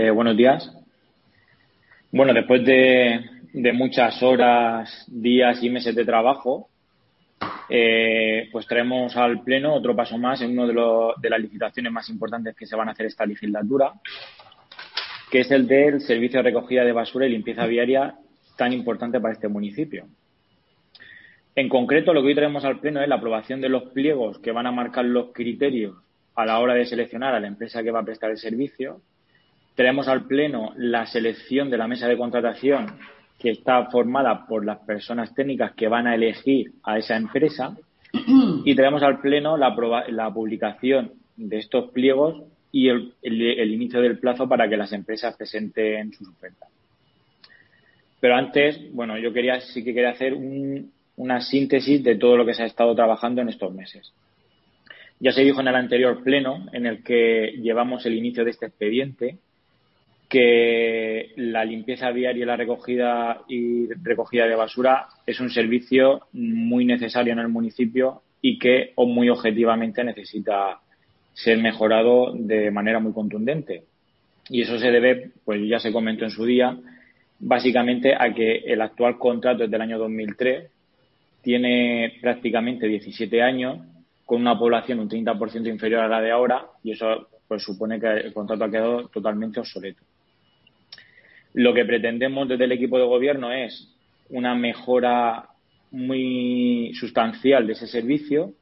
Buenos días. Bueno, después de muchas horas, días y meses de trabajo, pues traemos al Pleno otro paso más en de las licitaciones más importantes que se van a hacer esta legislatura, que es el del servicio de recogida de basura y limpieza viaria tan importante para este municipio. En concreto, lo que hoy traemos al Pleno es la aprobación de los pliegos que van a marcar los criterios a la hora de seleccionar a la empresa que va a prestar el servicio. Traemos al Pleno la selección de la mesa de contratación, que está formada por las personas técnicas que van a elegir a esa empresa, y traemos al Pleno la publicación de estos pliegos y el inicio del plazo para que las empresas presenten sus ofertas. Pero antes, bueno, sí que quería hacer una síntesis de todo lo que se ha estado trabajando en estos meses. Ya se dijo en el anterior Pleno, en el que llevamos el inicio de este expediente, que la limpieza viaria y la recogida de basura es un servicio muy necesario en el municipio y que muy objetivamente necesita ser mejorado de manera muy contundente. Y eso se debe, pues ya se comentó en su día, básicamente a que el actual contrato es del año 2003, tiene prácticamente 17 años, con una población un 30% inferior a la de ahora, y eso pues supone que el contrato ha quedado totalmente obsoleto. Lo que pretendemos desde el equipo de gobierno es una mejora muy sustancial de ese servicio.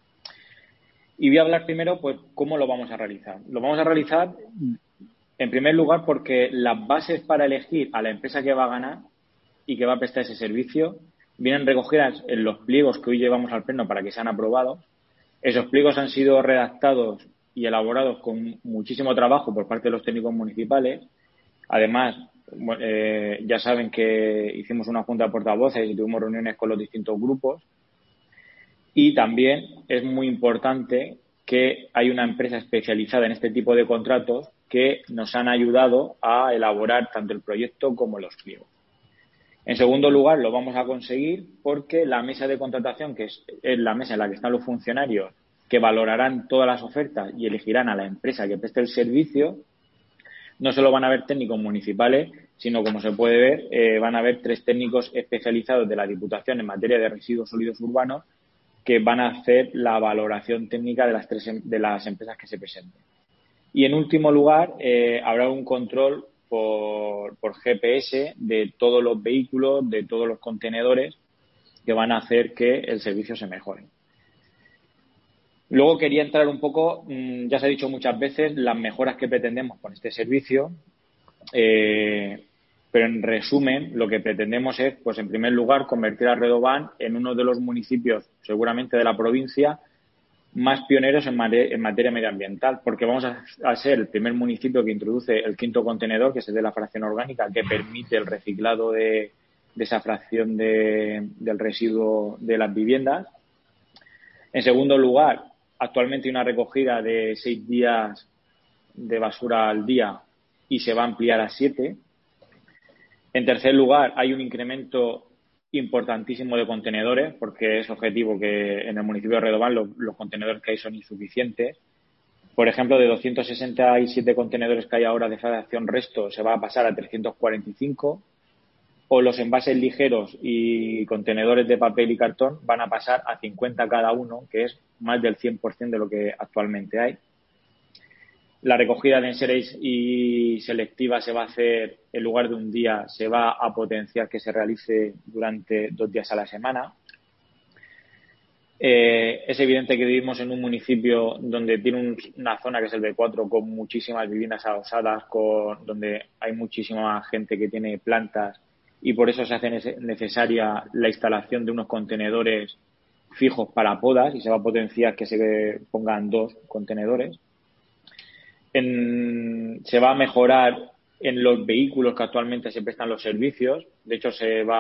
Y voy a hablar primero, pues, cómo lo vamos a realizar. Lo vamos a realizar, en primer lugar, porque las bases para elegir a la empresa que va a ganar y que va a prestar ese servicio vienen recogidas en los pliegos que hoy llevamos al Pleno para que sean aprobados. Esos pliegos han sido redactados y elaborados con muchísimo trabajo por parte de los técnicos municipales. Además, ya saben que hicimos una junta de portavoces y tuvimos reuniones con los distintos grupos. Y también es muy importante que hay una empresa especializada en este tipo de contratos que nos han ayudado a elaborar tanto el proyecto como los pliegos. En segundo lugar, lo vamos a conseguir porque la mesa de contratación, que es la mesa en la que están los funcionarios que valorarán todas las ofertas y elegirán a la empresa que preste el servicio, no solo van a haber técnicos municipales, sino, como se puede ver, van a haber 3 técnicos especializados de la Diputación en materia de residuos sólidos urbanos que van a hacer la valoración técnica de las empresas que se presenten. Y, en último lugar, habrá un control por GPS de todos los vehículos, de todos los contenedores, que van a hacer que el servicio se mejore. Luego quería entrar un poco, ya se ha dicho muchas veces, las mejoras que pretendemos con este servicio, pero en resumen lo que pretendemos es, pues en primer lugar, convertir a Redován en uno de los municipios, seguramente de la provincia, más pioneros en materia medioambiental, porque vamos a ser el primer municipio que introduce el 5.º contenedor, que es el de la fracción orgánica, que permite el reciclado de esa fracción del residuo de las viviendas. En segundo lugar, actualmente hay una recogida de 6 días de basura al día y se va a ampliar a 7. En tercer lugar, hay un incremento importantísimo de contenedores, porque es objetivo que en el municipio de Redován los contenedores que hay son insuficientes. Por ejemplo, de 267 contenedores que hay ahora de fracción resto se va a pasar a 345, o los envases ligeros y contenedores de papel y cartón van a pasar a 50 cada uno, que es más del 100% de lo que actualmente hay. La recogida de enseres y selectiva se va a hacer, en lugar de un día, se va a potenciar que se realice durante 2 días a la semana. Es evidente que vivimos en un municipio donde tiene una zona que es el B4 con muchísimas viviendas adosadas, donde hay muchísima gente que tiene plantas, y por eso se hace necesaria la instalación de unos contenedores fijos para podas, y se va a potenciar que se pongan 2 contenedores. Se va a mejorar en los vehículos que actualmente se prestan los servicios. De hecho,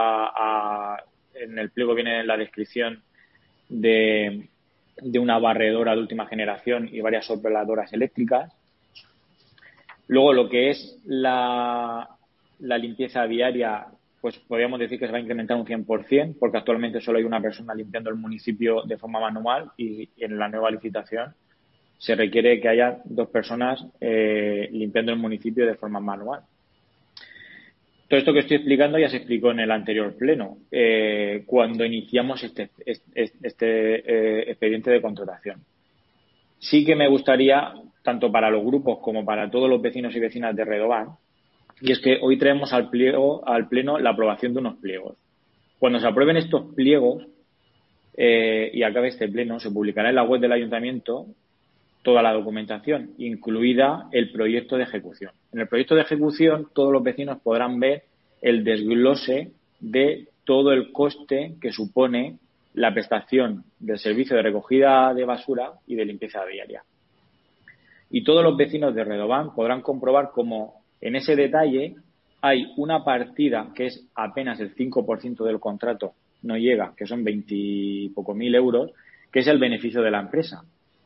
en el pliego viene en la descripción de una barredora de última generación y varias sopladoras eléctricas. Luego, lo que es la limpieza diaria, pues podríamos decir que se va a incrementar un 100%, porque actualmente solo hay una persona limpiando el municipio de forma manual, y en la nueva licitación se requiere que haya 2 personas limpiando el municipio de forma manual. Todo esto que estoy explicando ya se explicó en el anterior pleno, cuando iniciamos este expediente de contratación. Sí que me gustaría, tanto para los grupos como para todos los vecinos y vecinas de Redován, y es que hoy traemos al pleno la aprobación de unos pliegos. Cuando se aprueben estos pliegos y acabe este pleno, se publicará en la web del ayuntamiento toda la documentación, incluida el proyecto de ejecución. En el proyecto de ejecución, todos los vecinos podrán ver el desglose de todo el coste que supone la prestación del servicio de recogida de basura y de limpieza diaria. Y todos los vecinos de Redován podrán comprobar cómo en ese detalle hay una partida que es apenas el 5% del contrato, no llega, que son 20 y poco mil euros, que es el beneficio de la empresa.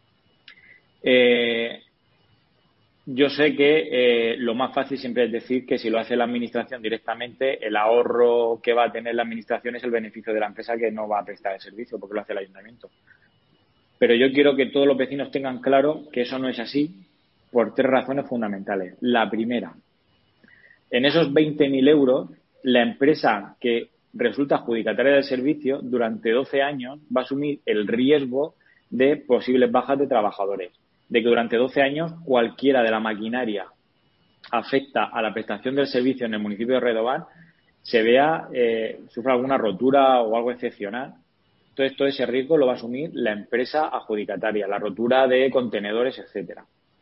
Yo sé que lo más fácil siempre es decir que si lo hace la administración directamente, el ahorro que va a tener la administración es el beneficio de la empresa que no va a prestar el servicio porque lo hace el ayuntamiento. Pero yo quiero que todos los vecinos tengan claro que eso no es así por 3 razones fundamentales. La primera, en esos 20.000 euros, la empresa que resulta adjudicataria del servicio durante 12 años va a asumir el riesgo de posibles bajas de trabajadores, de que durante 12 años cualquiera de la maquinaria afecta a la prestación del servicio en el municipio de Redován se vea, sufra alguna rotura o algo excepcional. Entonces, todo ese riesgo lo va a asumir la empresa adjudicataria, la rotura de contenedores, etcétera.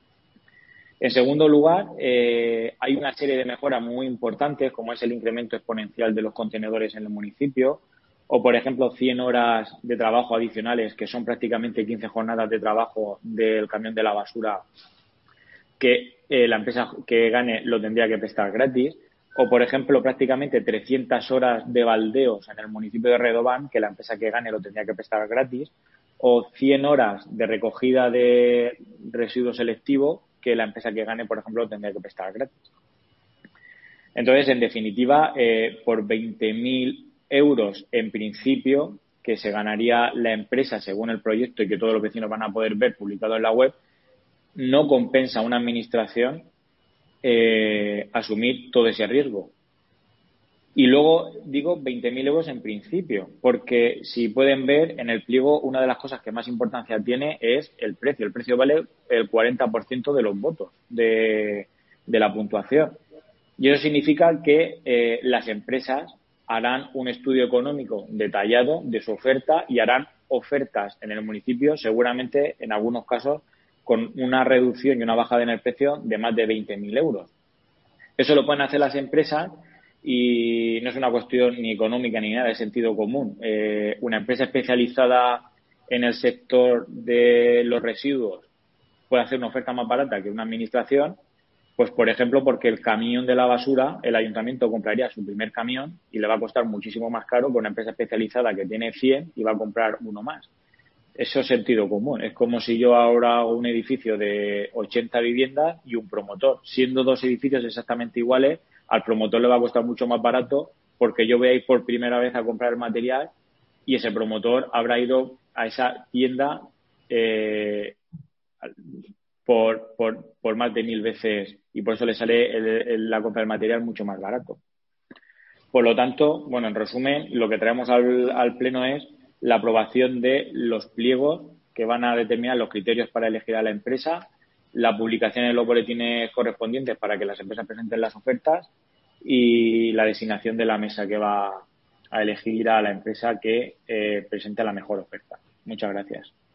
En segundo lugar, hay una serie de mejoras muy importantes, como es el incremento exponencial de los contenedores en el municipio, o, por ejemplo, 100 horas de trabajo adicionales, que son prácticamente 15 jornadas de trabajo del camión de la basura, que la empresa que gane lo tendría que prestar gratis. O, por ejemplo, prácticamente 300 horas de baldeos en el municipio de Redován, que la empresa que gane lo tendría que prestar gratis. O 100 horas de recogida de residuos selectivos, que la empresa que gane, por ejemplo, lo tendría que prestar gratis. Entonces, en definitiva, por 20.000 euros en principio, que se ganaría la empresa según el proyecto y que todos los vecinos van a poder ver publicado en la web, no compensa a una administración asumir todo ese riesgo. Y luego digo 20.000 euros en principio, porque si pueden ver en el pliego, una de las cosas que más importancia tiene es el precio. El precio vale el 40% de los votos de la puntuación. Y eso significa que las empresas harán un estudio económico detallado de su oferta y harán ofertas en el municipio, seguramente en algunos casos con una reducción y una bajada en el precio de más de 20.000 euros. Eso lo pueden hacer las empresas y no es una cuestión ni económica ni nada, de sentido común. Una empresa especializada en el sector de los residuos puede hacer una oferta más barata que una administración, pues por ejemplo porque el camión de la basura, el ayuntamiento compraría su primer camión y le va a costar muchísimo más caro que una empresa especializada que tiene 100 y va a comprar uno más. Eso es sentido común. Es como si yo ahora hago un edificio de 80 viviendas y un promotor. Siendo 2 edificios exactamente iguales, al promotor le va a costar mucho más barato porque yo voy a ir por primera vez a comprar el material y ese promotor habrá ido a esa tienda por más de 1.000 veces y por eso le sale la compra del material mucho más barato. Por lo tanto, bueno, en resumen, lo que traemos al Pleno es la aprobación de los pliegos que van a determinar los criterios para elegir a la empresa, la publicación en los boletines correspondientes para que las empresas presenten las ofertas y la designación de la mesa que va a elegir a la empresa que presente la mejor oferta. Muchas gracias.